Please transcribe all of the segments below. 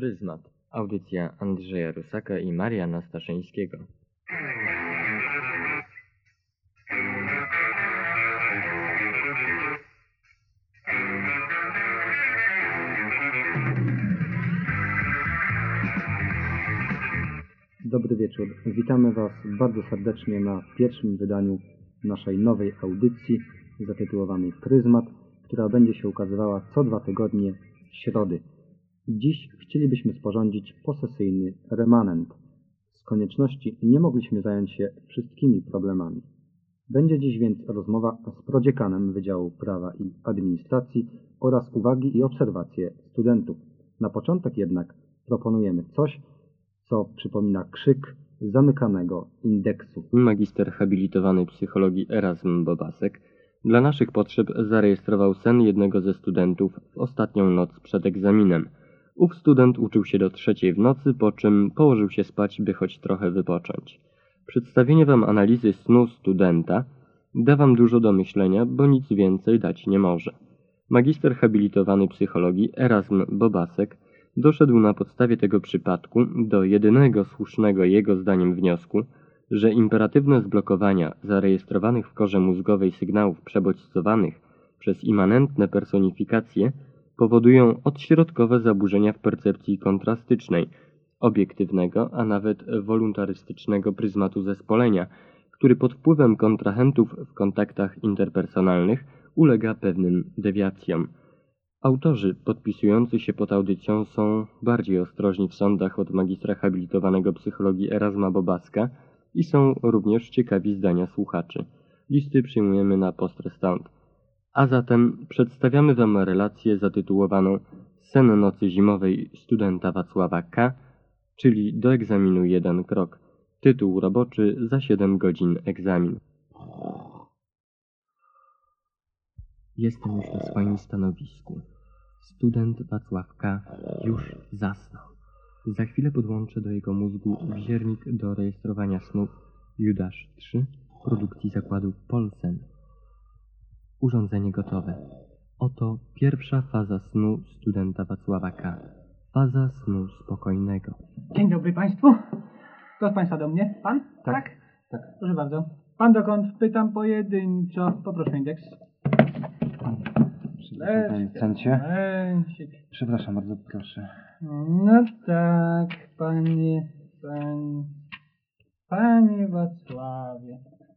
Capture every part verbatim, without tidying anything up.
Pryzmat. Audycja Andrzeja Rusaka i Mariana Staszyńskiego. Dobry wieczór. Witamy Was bardzo serdecznie na pierwszym wydaniu naszej nowej audycji zatytułowanej Pryzmat, która będzie się ukazywała co dwa tygodnie w środy. Dziś chcielibyśmy sporządzić posesyjny remanent. Z konieczności nie mogliśmy zająć się wszystkimi problemami. Będzie dziś więc rozmowa z prodziekanem Wydziału Prawa i Administracji oraz uwagi i obserwacje studentów. Na początek jednak proponujemy coś, co przypomina krzyk zamykanego indeksu. Magister habilitowany psychologii Erasm Bobasek dla naszych potrzeb zarejestrował sen jednego ze studentów w ostatnią noc przed egzaminem. Ów student uczył się do trzeciej w nocy, po czym położył się spać, by choć trochę wypocząć. Przedstawienie wam analizy snu studenta da wam dużo do myślenia, bo nic więcej dać nie może. Magister habilitowany psychologii Erasm Bobasek doszedł na podstawie tego przypadku do jedynego słusznego jego zdaniem wniosku, że imperatywne zblokowania zarejestrowanych w korze mózgowej sygnałów przebodźcowanych przez immanentne personifikacje powodują odśrodkowe zaburzenia w percepcji kontrastycznej, obiektywnego, a nawet woluntarystycznego pryzmatu zespolenia, który pod wpływem kontrahentów w kontaktach interpersonalnych ulega pewnym dewiacjom. Autorzy podpisujący się pod audycją są bardziej ostrożni w sądach od magistra habilitowanego psychologii Erasma Bobaska i są również ciekawi zdania słuchaczy. Listy przyjmujemy na post-restant. A zatem przedstawiamy wam relację zatytułowaną Sen nocy zimowej studenta Wacława K., czyli do egzaminu jeden krok. Tytuł roboczy za siedem godzin egzamin. Jestem już na swoim stanowisku. Student Wacław K. już zasnął. Za chwilę podłączę do jego mózgu wziernik do rejestrowania snów Judasz trzy produkcji zakładu Polsen. Urządzenie gotowe. Oto pierwsza faza snu studenta Wacława K. Faza snu spokojnego. Dzień dobry Państwu. Kto z Państwa do mnie? Pan? Tak. Tak. Proszę bardzo. Pan dokąd? Pytam pojedynczo. Poproszę indeks. Przepraszam, panie docencie. Momencik. Przepraszam bardzo, proszę. No tak, panie, pan, panie Wacławie.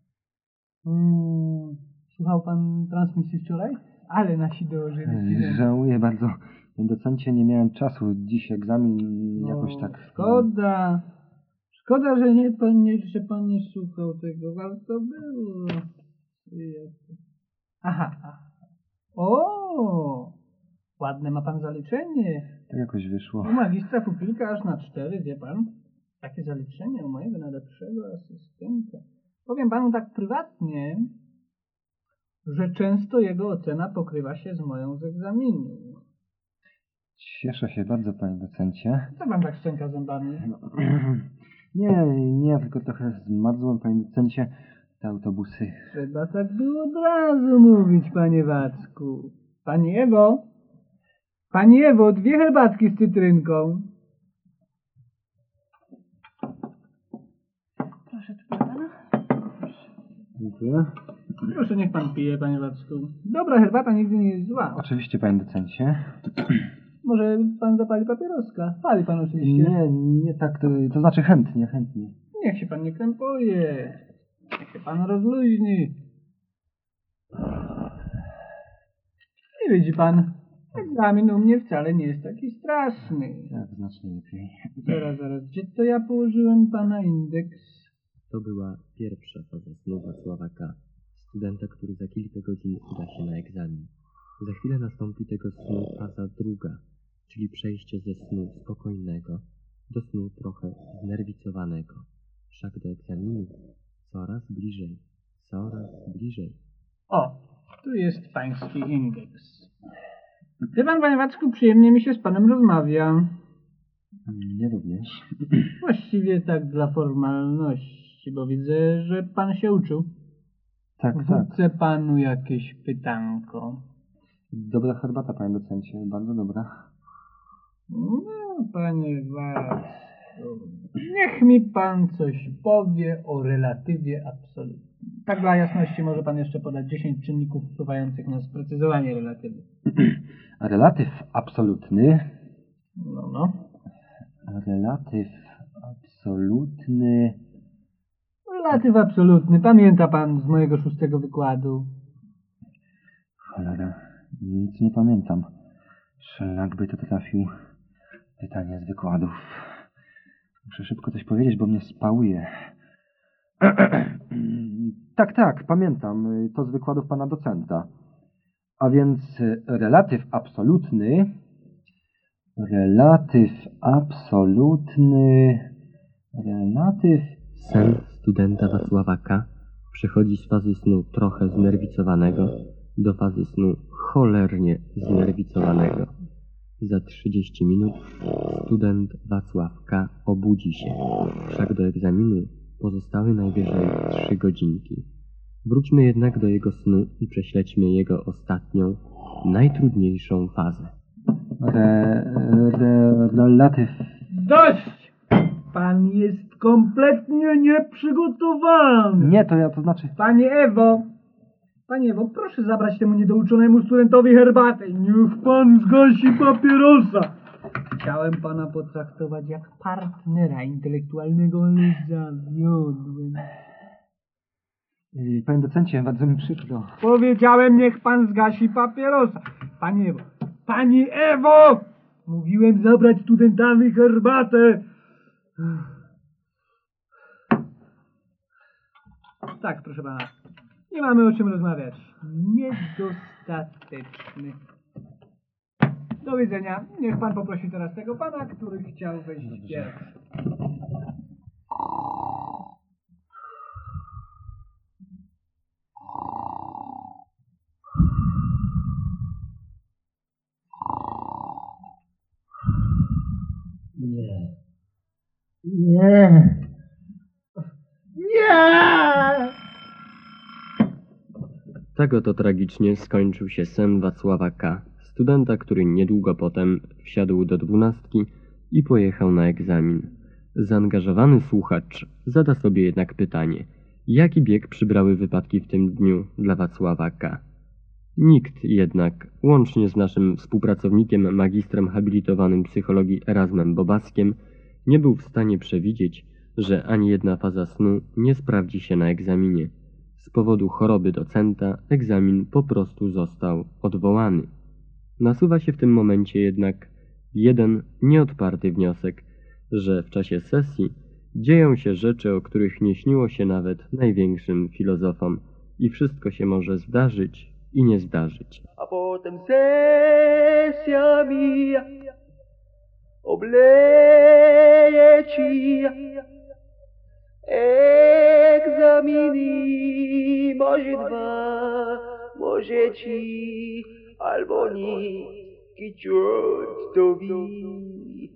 Hmm, słuchał pan transmisji wczoraj? Ale nasi dołożyli. Żałuję bardzo, panie docencie, nie miałem czasu. Dziś egzamin jakoś no, tak... Szkoda. Szkoda, że nie pan nie, że pan nie słuchał tego. Warto było. Aha, aha. O, ładne ma pan zaliczenie. To jakoś wyszło. U magistra pupilka aż na cztery, wie pan? Takie zaliczenie u mojego najlepszego asystenta. Powiem panu tak prywatnie, że często jego ocena pokrywa się z moją z egzaminu. Cieszę się bardzo, panie docencie. Co pan tak szczęka zębami? No, nie, nie, tylko trochę zmarzłem, panie docencie. Te autobusy. Trzeba tak było od razu mówić, panie Wacku. Pani Ewo, pani Ewo, dwie herbatki z cytrynką. Proszę, tu pana. Proszę. Dziękuję. Proszę, niech pan pije, panie Wacku. Dobra herbata nigdy nie jest zła. Oczywiście, panie docencie. Może pan zapali papieroska? Pali pan oczywiście. Nie, nie tak, to, to znaczy chętnie, chętnie. Niech się pan nie krępuje. Niech się pan rozluźni. I widzi pan, egzamin u mnie wcale nie jest taki straszny. Tak, znacznie lepiej. Zaraz, zaraz, gdzie to ja położyłem pana indeks? To była pierwsza faza snu Wacława K., studenta, który za kilka godzin uda się na egzamin. Za chwilę nastąpi tego snu faza druga, czyli przejście ze snu spokojnego do snu trochę znerwicowanego. Wszak do egzaminu coraz bliżej, coraz bliżej. O, tu jest pański indeks. Wie pan, panie Wacku, przyjemnie mi się z panem rozmawia. Mnie również. Właściwie tak dla formalności, bo widzę, że pan się uczył. Tak, tak. Wrócę panu jakieś pytanko. Dobra herbata, panie docencie, bardzo dobra. No, panie Watson, niech mi pan coś powie o relatywie absolutnym. Tak dla jasności może pan jeszcze podać dziesięć czynników wpływających na sprecyzowanie relatywy. Relatyw absolutny. No, no. Relatyw absolutny. Relatyw absolutny. Pamięta pan z mojego szóstego wykładu? Cholera, nic nie pamiętam. Szlak by to trafił. Pytanie z wykładów. Muszę szybko coś powiedzieć, bo mnie spałuje. Tak, tak, pamiętam. To z wykładów pana docenta. A więc relatyw absolutny. Relatyw absolutny. Relatyw... Sen studenta Wacława K. przechodzi z fazy snu trochę znerwicowanego do fazy snu cholernie znerwicowanego. Za trzydzieści minut student Wacław K. obudzi się, wszak do egzaminu pozostały najwyżej trzy godzinki. Wróćmy jednak do jego snu i prześledźmy jego ostatnią, najtrudniejszą fazę. Re, re, relatyw... Dość! Pan jest kompletnie nieprzygotowany. Nie, to ja, to znaczy... Panie Ewo, panie Ewo, proszę zabrać temu niedouczonemu studentowi herbatę. Niech pan zgasi papierosa. Chciałem pana potraktować jak partnera intelektualnego, ale zawiodłem. Panie docencie, bardzo mi przykro. Powiedziałem, niech pan zgasi papierosa. Panie Ewo, pani Ewo! Mówiłem zabrać studentowi herbatę. Tak, proszę pana. Nie mamy o czym rozmawiać. Niedostateczny. Do widzenia. Niech pan poprosi teraz tego pana, który chciał wejść pierwszy. Nie. Nie. Nie! Tak oto tragicznie skończył się sen Wacława K., studenta, który niedługo potem wsiadł do dwunastki i pojechał na egzamin. Zaangażowany słuchacz zada sobie jednak pytanie, jaki bieg przybrały wypadki w tym dniu dla Wacława K. Nikt jednak, łącznie z naszym współpracownikiem, magistrem habilitowanym psychologii Erasmem Bobaskiem, nie był w stanie przewidzieć, że ani jedna faza snu nie sprawdzi się na egzaminie. Z powodu choroby docenta egzamin po prostu został odwołany. Nasuwa się w tym momencie jednak jeden nieodparty wniosek, że w czasie sesji dzieją się rzeczy, o których nie śniło się nawet największym filozofom i wszystko się może zdarzyć i nie zdarzyć. A potem sesja mija, obleje ci egzaminy, może dwa, może ci, albo nikt i ciut to wi.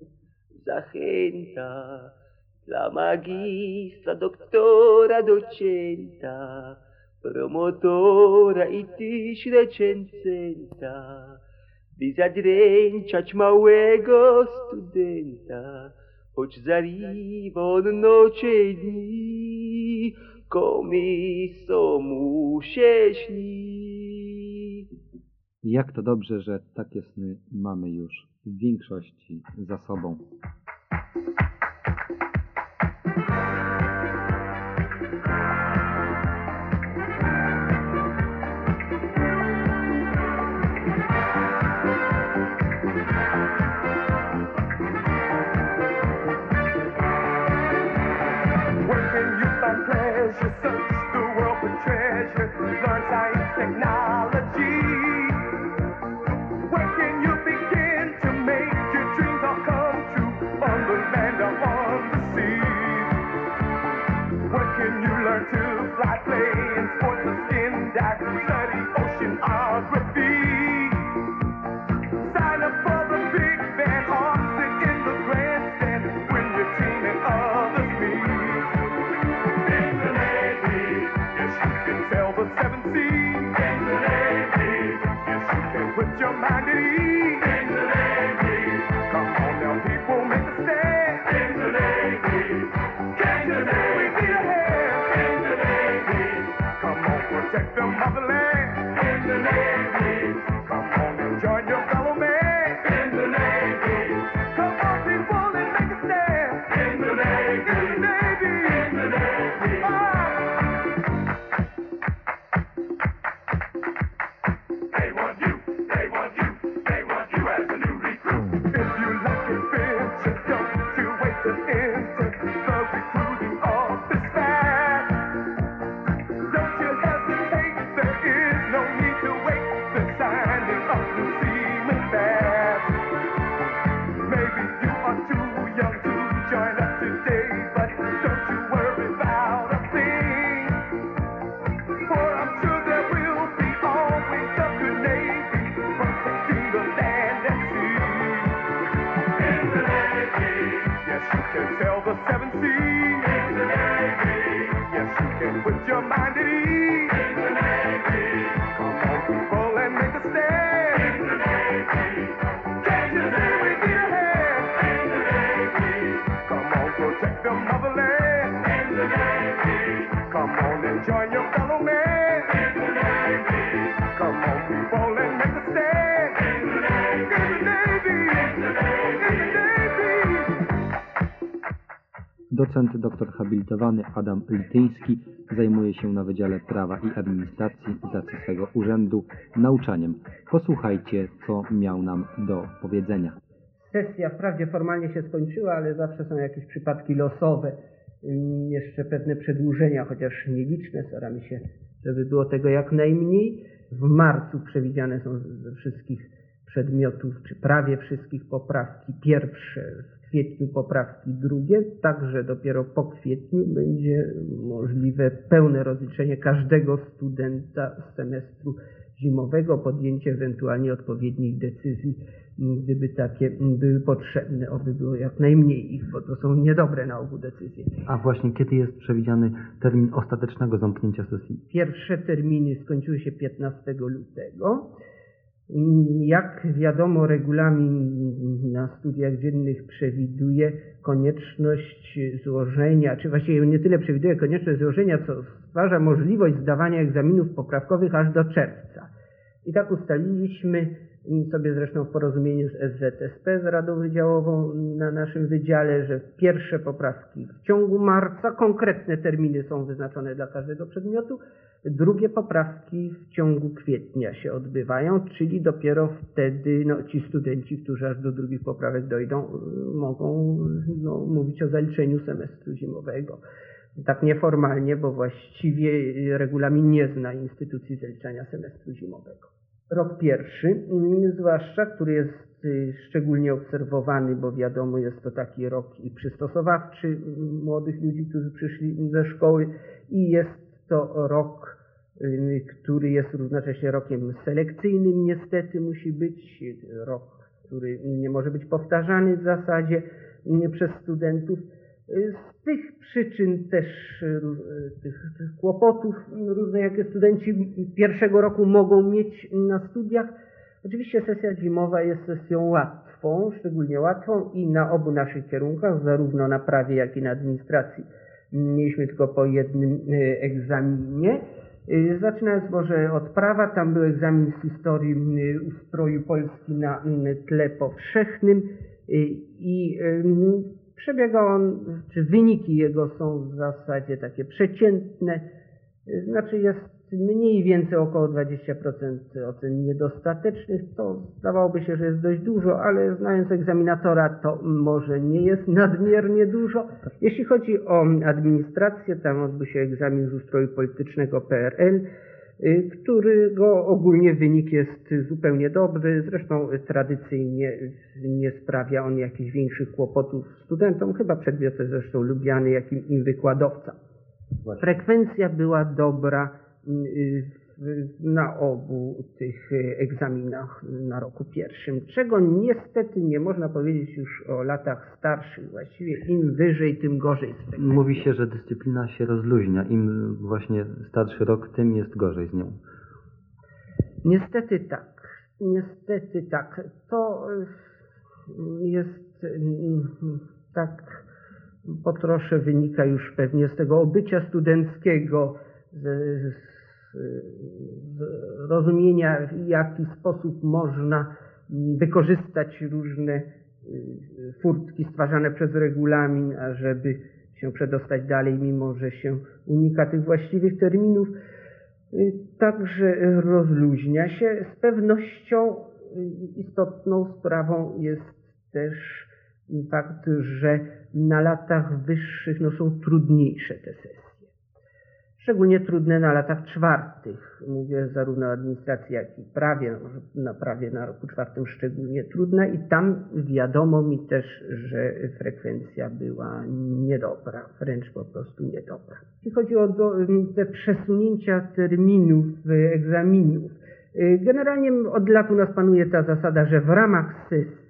Zachęta dla magistra, doktora, docenta, promotora i tyś recenzenta, by zadręczać małego studenta, choć zariwą nocie dni, komiso mu się śni. Jak to dobrze, że takie sny mamy już w większości za sobą. sail the seven seas. Yes, you can put your mind at ease. Come on, people, and make a stand. Can't you see we get ahead? Come on, protect the motherland. Come on and join your fellow man. Come on, people, and make a stand. In the Navy, in the Navy. Docent doktor habilitowany Adam Lityński zajmuje się na Wydziale Prawa i Administracji Zacysłego Urzędu nauczaniem. Posłuchajcie, co miał nam do powiedzenia. Sesja wprawdzie formalnie się skończyła, ale zawsze są jakieś przypadki losowe, jeszcze pewne przedłużenia, chociaż nieliczne. Staramy się, żeby było tego jak najmniej. W marcu przewidziane są ze wszystkich przedmiotów, czy prawie wszystkich poprawki pierwsze, w kwietniu poprawki drugie, także dopiero po kwietniu będzie możliwe pełne rozliczenie każdego studenta z semestru zimowego, podjęcie ewentualnie odpowiednich decyzji, gdyby takie były potrzebne, oby było jak najmniej ich, bo to są niedobre na ogół decyzje. A właśnie kiedy jest przewidziany termin ostatecznego zamknięcia sesji? Pierwsze terminy skończyły się piętnastego lutego. Jak wiadomo, regulamin na studiach dziennych przewiduje konieczność złożenia, czy właściwie nie tyle przewiduje konieczność złożenia, co stwarza możliwość zdawania egzaminów poprawkowych aż do czerwca. I tak ustaliliśmy sobie zresztą w porozumieniu z S Z S P, z Radą Wydziałową na naszym wydziale, że pierwsze poprawki w ciągu marca, konkretne terminy są wyznaczone dla każdego przedmiotu, drugie poprawki w ciągu kwietnia się odbywają, czyli dopiero wtedy no, ci studenci, którzy aż do drugich poprawek dojdą, mogą no, mówić o zaliczeniu semestru zimowego. Tak nieformalnie, bo właściwie regulamin nie zna instytucji zaliczania semestru zimowego. Rok pierwszy, zwłaszcza, który jest szczególnie obserwowany, bo wiadomo, jest to taki rok i przystosowawczy młodych ludzi, którzy przyszli ze szkoły, i jest to rok, który jest równocześnie rokiem selekcyjnym, niestety musi być, rok, który nie może być powtarzany w zasadzie przez studentów. Z tych przyczyn też, tych, tych kłopotów różne, jakie studenci pierwszego roku mogą mieć na studiach. Oczywiście sesja zimowa jest sesją łatwą, szczególnie łatwą i na obu naszych kierunkach, zarówno na prawie, jak i na administracji. Mieliśmy tylko po jednym egzaminie. Zaczynając może od prawa, tam był egzamin z historii ustroju Polski na tle powszechnym i przebiegał on, czy wyniki jego są w zasadzie takie przeciętne, znaczy jest mniej więcej około dwadzieścia procent ocen niedostatecznych. To zdawałoby się, że jest dość dużo, ale znając egzaminatora, to może nie jest nadmiernie dużo. Jeśli chodzi o administrację, tam odbył się egzamin z ustroju politycznego P R L, którego ogólnie wynik jest zupełnie dobry. Zresztą tradycyjnie nie sprawia on jakichś większych kłopotów studentom, chyba przedmiot jest zresztą lubiany jak i wykładowca. Frekwencja była dobra na obu tych egzaminach na roku pierwszym, czego niestety nie można powiedzieć już o latach starszych. Właściwie im wyżej, tym gorzej z frekwencją. Mówi się, że dyscyplina się rozluźnia. Im właśnie starszy rok, tym jest gorzej z nią. Niestety tak. Niestety tak. To jest tak po trosze wynika już pewnie z tego obycia studenckiego, z, z z rozumienia, w jaki sposób można wykorzystać różne furtki stwarzane przez regulamin, ażeby się przedostać dalej, mimo że się unika tych właściwych terminów. Także rozluźnia się. Z pewnością istotną sprawą jest też fakt, że na latach wyższych no, są trudniejsze te sesje. Szczególnie trudne na latach czwartych. Mówię zarówno o administracji, jak i prawie. Na prawie na roku czwartym szczególnie trudna i tam wiadomo mi też, że frekwencja była niedobra, wręcz po prostu niedobra. Jeśli chodzi o do, te przesunięcia terminów egzaminów, generalnie od lat u nas panuje ta zasada, że w ramach sesji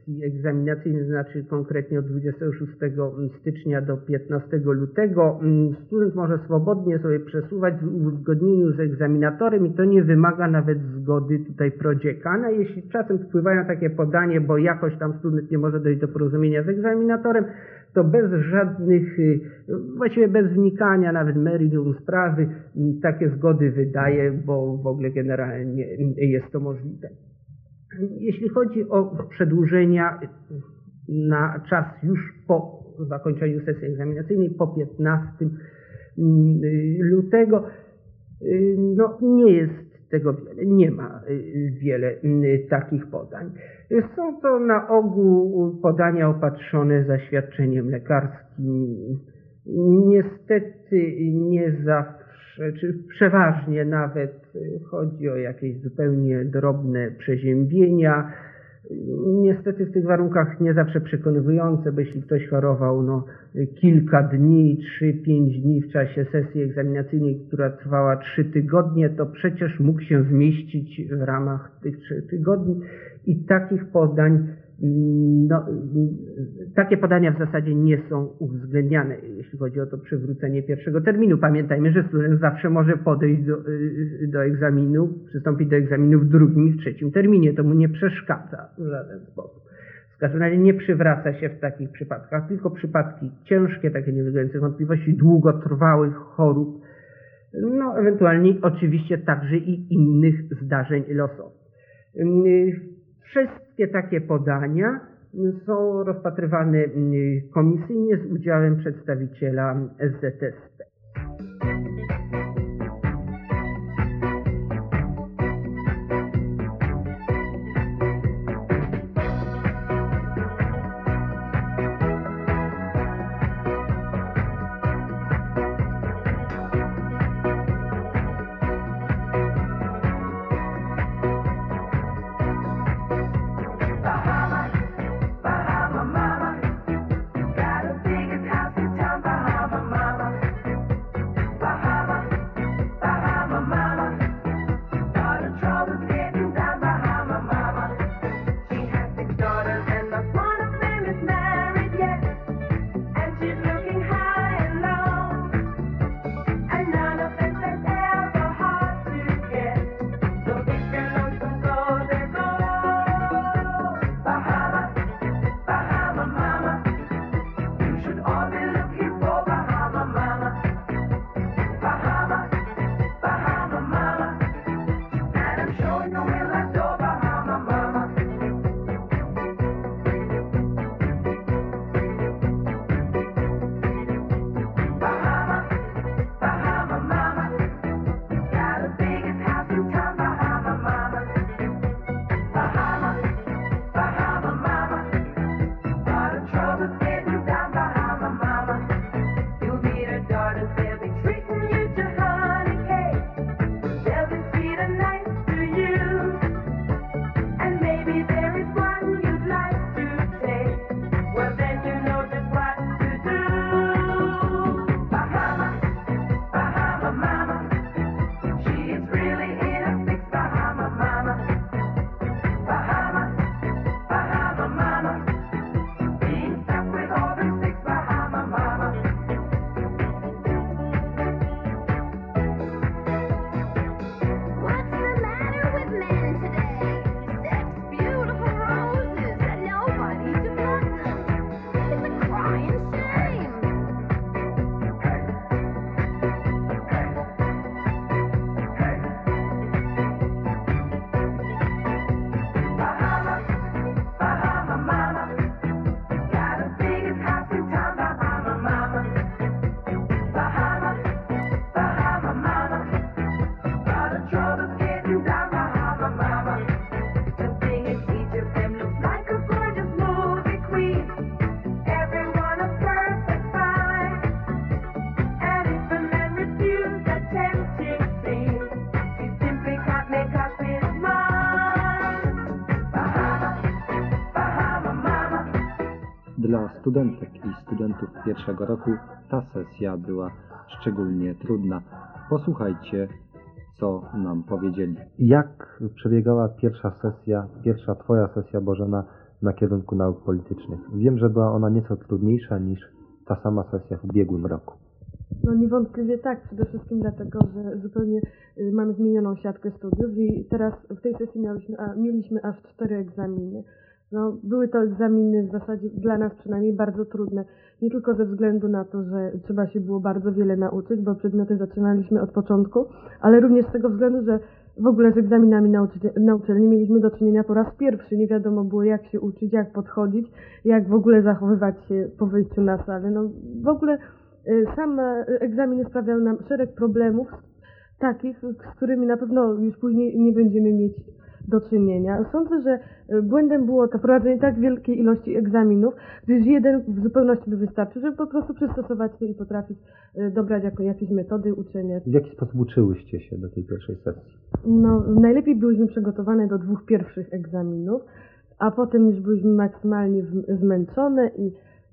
sesji egzaminacyjnej, znaczy konkretnie od dwudziestego szóstego stycznia do piętnastego lutego. Student może swobodnie sobie przesuwać w uzgodnieniu z egzaminatorem i to nie wymaga nawet zgody tutaj prodziekana. Jeśli czasem wpływają takie podanie, bo jakoś tam student nie może dojść do porozumienia z egzaminatorem, to bez żadnych, właściwie bez wnikania nawet meritum sprawy, takie zgody wydaje, bo w ogóle generalnie jest to możliwe. Jeśli chodzi o przedłużenia na czas już po zakończeniu sesji egzaminacyjnej, po piętnastego lutego, no nie jest tego wiele, nie ma wiele takich podań. Są to na ogół podania opatrzone zaświadczeniem lekarskim. Niestety nie zawsze, czy przeważnie nawet chodzi o jakieś zupełnie drobne przeziębienia. Niestety w tych warunkach nie zawsze przekonywujące, bo jeśli ktoś chorował no, kilka dni, trzy, pięć dni w czasie sesji egzaminacyjnej, która trwała trzy tygodnie, to przecież mógł się zmieścić w ramach tych trzech tygodni i takich podań, no, takie podania w zasadzie nie są uwzględniane, jeśli chodzi o to przywrócenie pierwszego terminu. Pamiętajmy, że student zawsze może podejść do, do egzaminu, przystąpić do egzaminu w drugim i w trzecim terminie. To mu nie przeszkadza w żaden sposób. W każdym razie nie przywraca się w takich przypadkach, tylko przypadki ciężkie, takie nie względające wątpliwości, długotrwałych chorób, no ewentualnie oczywiście także i innych zdarzeń losowych. Wszystkie takie podania są rozpatrywane komisyjnie z udziałem przedstawiciela S Z S P. Dla studentek i studentów pierwszego roku ta sesja była szczególnie trudna. Posłuchajcie, co nam powiedzieli. Jak przebiegała pierwsza sesja, pierwsza Twoja sesja, Bożena, na kierunku nauk politycznych. Wiem, że była ona nieco trudniejsza niż ta sama sesja w ubiegłym roku. No niewątpliwie tak, przede wszystkim dlatego, że zupełnie y, mamy zmienioną siatkę studiów i teraz w tej sesji miałyśmy, a, mieliśmy aż cztery egzaminy. No, były to egzaminy w zasadzie dla nas przynajmniej bardzo trudne, nie tylko ze względu na to, że trzeba się było bardzo wiele nauczyć, bo przedmioty zaczynaliśmy od początku, ale również z tego względu, że w ogóle z egzaminami na, uczy- na uczelni mieliśmy do czynienia po raz pierwszy. Nie wiadomo było, jak się uczyć, jak podchodzić, jak w ogóle zachowywać się po wyjściu na salę. No, w ogóle y, sam egzaminy sprawiały nam szereg problemów takich, z którymi na pewno już później nie będziemy mieć do czynienia. Sądzę, że błędem było to prowadzenie tak wielkiej ilości egzaminów, gdyż jeden w zupełności by wystarczył, żeby po prostu przystosować się i potrafić dobrać jako jakieś metody uczenia. W jaki sposób uczyłyście się do tej pierwszej sesji? No, najlepiej byłyśmy przygotowane do dwóch pierwszych egzaminów, a potem już byliśmy maksymalnie w- zmęczone i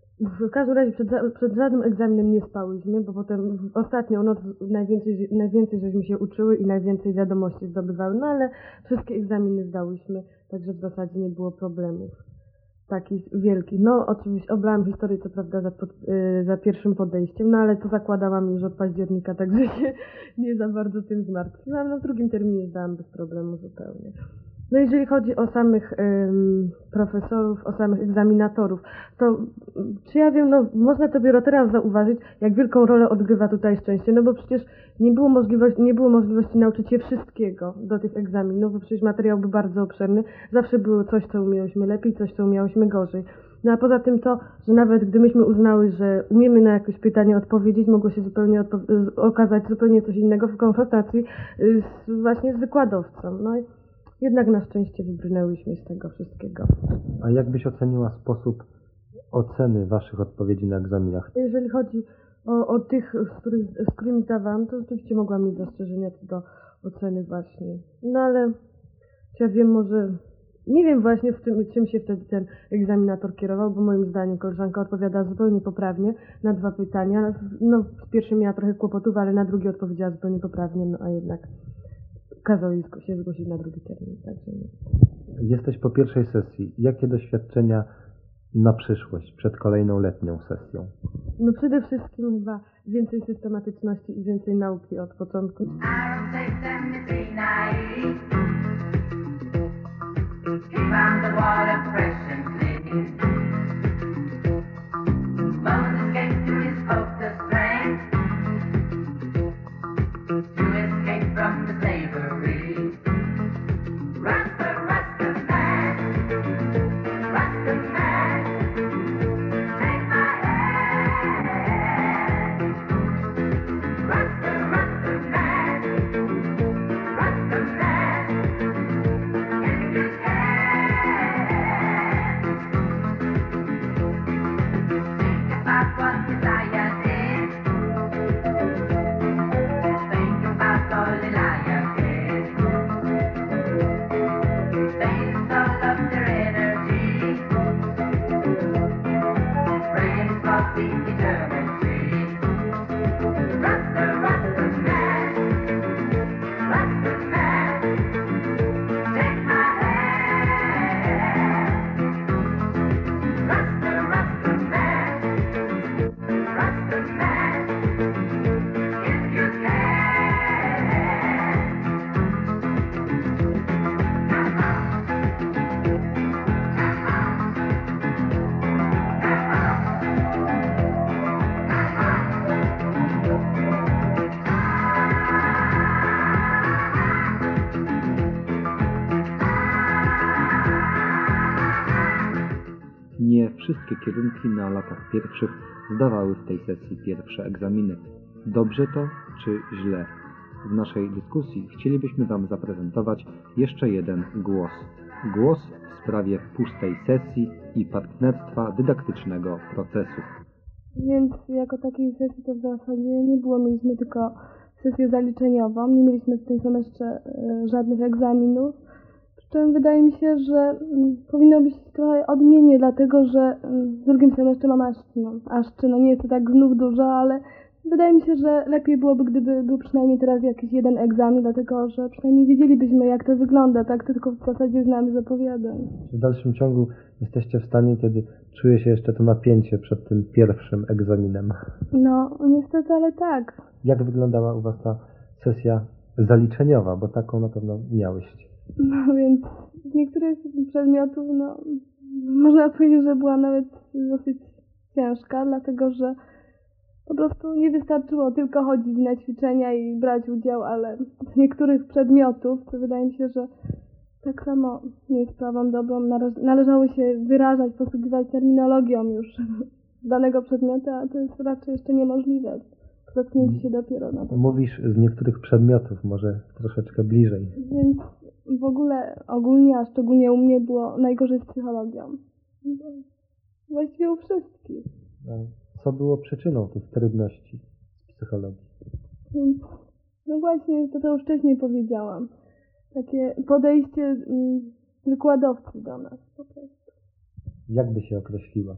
w każdym razie przed, ża- przed żadnym egzaminem nie spałyśmy, bo potem w ostatnią noc najwięcej, najwięcej żeśmy się uczyły i najwięcej wiadomości zdobywały, no ale wszystkie egzaminy zdałyśmy, także w zasadzie nie było problemów takich wielkich. No oczywiście oblałam historię co prawda za, pod, yy, za pierwszym podejściem, no ale to zakładałam już od października, także się nie za bardzo tym zmartwiłam. No w drugim terminie zdałam bez problemu zupełnie. No jeżeli chodzi o samych ym, profesorów, o samych egzaminatorów, to ym, czy ja wiem, no można to dopiero teraz zauważyć, jak wielką rolę odgrywa tutaj szczęście, no bo przecież nie było możliwości, nie było możliwości nauczyć się wszystkiego do tych egzaminów, bo przecież materiał był bardzo obszerny, zawsze było coś, co umiałyśmy lepiej, coś, co umiałyśmy gorzej. No a poza tym to, że nawet gdy myśmy uznały, że umiemy na jakieś pytanie odpowiedzieć, mogło się zupełnie odpo- okazać zupełnie coś innego w konfrontacji y, z, właśnie z wykładowcą. No i jednak na szczęście wybrnęłyśmy z tego wszystkiego. A jak byś oceniła sposób oceny waszych odpowiedzi na egzaminach? Jeżeli chodzi o, o tych, z, których, z którymi zdawałam, to rzeczywiście mogłam mieć zastrzeżenia co do oceny właśnie. No ale czy ja wiem, może nie wiem właśnie w tym, czym się wtedy ten egzaminator kierował, bo moim zdaniem koleżanka odpowiada zupełnie poprawnie na dwa pytania. No z pierwszym miała trochę kłopotów, ale na drugie odpowiedziała zupełnie poprawnie, no a jednak kazał jej się zgłosić na drugi termin. Także nie. Jesteś po pierwszej sesji. Jakie doświadczenia na przyszłość, przed kolejną letnią sesją? No przede wszystkim chyba więcej systematyczności i więcej nauki od początku. Nie wszystkie kierunki na latach pierwszych zdawały w tej sesji pierwsze egzaminy. Dobrze to, czy źle? W naszej dyskusji chcielibyśmy Wam zaprezentować jeszcze jeden głos. Głos w sprawie pustej sesji i partnerstwa dydaktycznego procesu. Więc jako takiej sesji to w zasadzie nie było. Mieliśmy tylko sesję zaliczeniową, nie mieliśmy w tym semestrze e, żadnych egzaminów. Przy czym wydaje mi się, że m, powinno być trochę odmiennie, dlatego że m, w drugim semestrze mamy aż, no, aż czy no nie jest to tak znów dużo, ale wydaje mi się, że lepiej byłoby, gdyby był przynajmniej teraz jakiś jeden egzamin, dlatego że przynajmniej wiedzielibyśmy, jak to wygląda, tak? To tylko w zasadzie znamy z opowiadań. W dalszym ciągu jesteście w stanie, kiedy czuje się jeszcze to napięcie przed tym pierwszym egzaminem. No, niestety, ale tak. Jak wyglądała u Was ta sesja zaliczeniowa, bo taką na pewno miałyście? No więc z niektórych przedmiotów, no, można powiedzieć, że była nawet dosyć ciężka, dlatego że po prostu nie wystarczyło tylko chodzić na ćwiczenia i brać udział, ale z niektórych przedmiotów, to wydaje mi się, że tak samo nie jest sprawą dobrą, należało się wyrażać, posługiwać terminologią już danego przedmiotu, a to jest raczej jeszcze niemożliwe. Dotknięcie się dopiero na to. Mówisz z niektórych przedmiotów, może troszeczkę bliżej. Więc w ogóle ogólnie, a szczególnie u mnie było najgorzej z psychologią. Właściwie u wszystkich. Co było przyczyną tych trudności z psychologii? Więc, no właśnie, to, to już wcześniej powiedziałam. Takie podejście mm, wykładowców do nas po prostu. Jak by się określiła?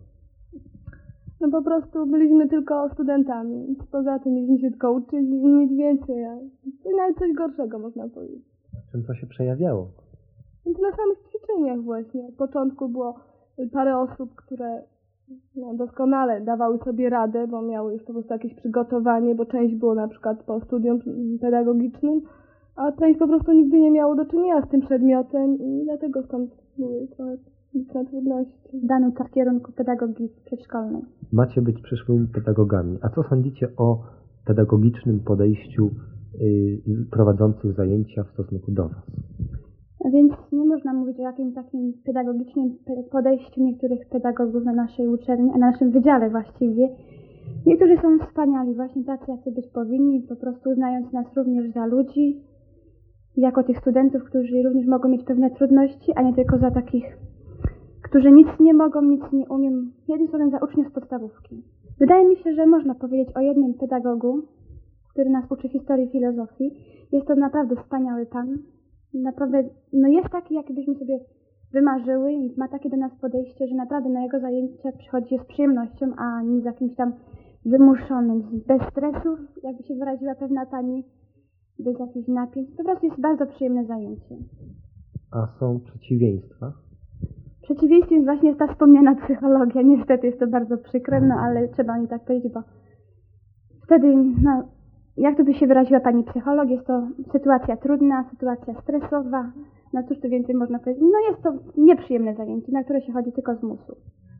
No po prostu byliśmy tylko studentami. Poza tym mieliśmy się tylko uczyć i nic więcej. A to nawet coś gorszego można powiedzieć. W czym to się przejawiało? Więc na samych ćwiczeniach właśnie. Od początku było parę osób, które no, doskonale dawały sobie radę, bo miały już po prostu jakieś przygotowanie, bo część było na przykład po studium pedagogicznym, a część po prostu nigdy nie miało do czynienia z tym przedmiotem i dlatego stąd były trochę liczne trudności. Daną w kierunku pedagogiki przedszkolnej. Macie być przyszłymi pedagogami. A co sądzicie o pedagogicznym podejściu yy, prowadzących zajęcia w stosunku do Was? A więc nie można mówić o jakimś takim pedagogicznym podejściu niektórych pedagogów na naszej uczelni, a na naszym wydziale właściwie. Niektórzy są wspaniali, właśnie tacy, jacy być powinni, po prostu uznając nas również za ludzi, jako tych studentów, którzy również mogą mieć pewne trudności, a nie tylko za takich, którzy nic nie mogą, nic nie umieją, jednym słowem za uczniów z podstawówki. Wydaje mi się, że można powiedzieć o jednym pedagogu, który nas uczy historii filozofii. Jest to naprawdę wspaniały pan. Naprawdę, no jest taki, jakbyśmy sobie wymarzyły i ma takie do nas podejście, że naprawdę na jego zajęcia przychodzi z przyjemnością, a nie z jakimś tam wymuszonym, bez stresu, jakby się wyraziła pewna pani, bez jakichś napięć. Po prostu jest bardzo przyjemne zajęcie. A są przeciwieństwa? Przeciwieństwem właśnie jest ta wspomniana psychologia. Niestety jest to bardzo przykre, no ale trzeba o niej tak powiedzieć, bo wtedy, no, jak to by się wyraziła pani psycholog, jest to sytuacja trudna, sytuacja stresowa. No cóż tu więcej można powiedzieć? No jest to nieprzyjemne zajęcie, na które się chodzi tylko z musu.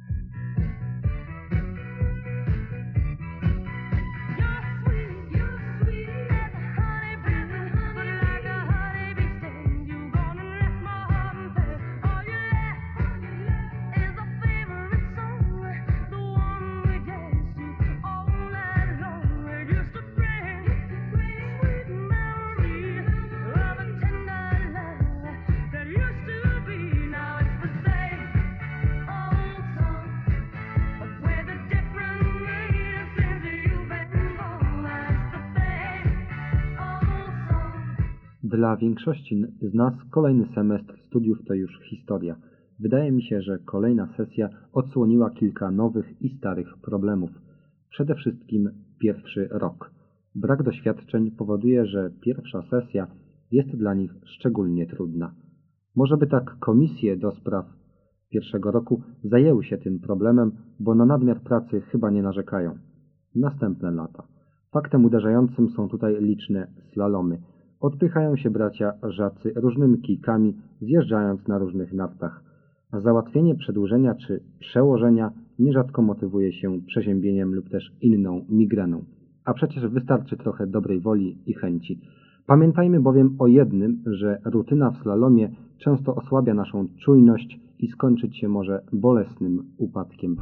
Dla większości z nas kolejny semestr studiów to już historia. Wydaje mi się, że kolejna sesja odsłoniła kilka nowych i starych problemów. Przede wszystkim pierwszy rok. Brak doświadczeń powoduje, że pierwsza sesja jest dla nich szczególnie trudna. Może by tak komisje do spraw pierwszego roku zajęły się tym problemem, bo na nadmiar pracy chyba nie narzekają. Następne lata. Faktem uderzającym są tutaj liczne slalomy. Odpychają się bracia Żacy różnymi kijkami, zjeżdżając na różnych nartach. A załatwienie przedłużenia czy przełożenia nierzadko motywuje się przeziębieniem lub też inną migreną. A przecież wystarczy trochę dobrej woli i chęci. Pamiętajmy bowiem o jednym, że rutyna w slalomie często osłabia naszą czujność i skończyć się może bolesnym upadkiem.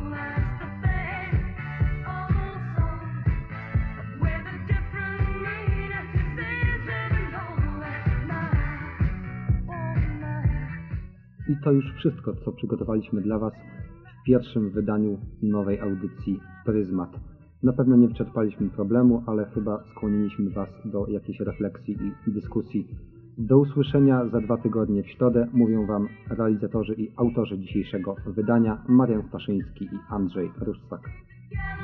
I to już wszystko, co przygotowaliśmy dla Was w pierwszym wydaniu nowej audycji Pryzmat. Na pewno nie wyczerpaliśmy problemu, ale chyba skłoniliśmy Was do jakiejś refleksji i dyskusji. Do usłyszenia za dwa tygodnie w środę. Mówią Wam realizatorzy i autorzy dzisiejszego wydania Marian Staszyński i Andrzej Ruszczak.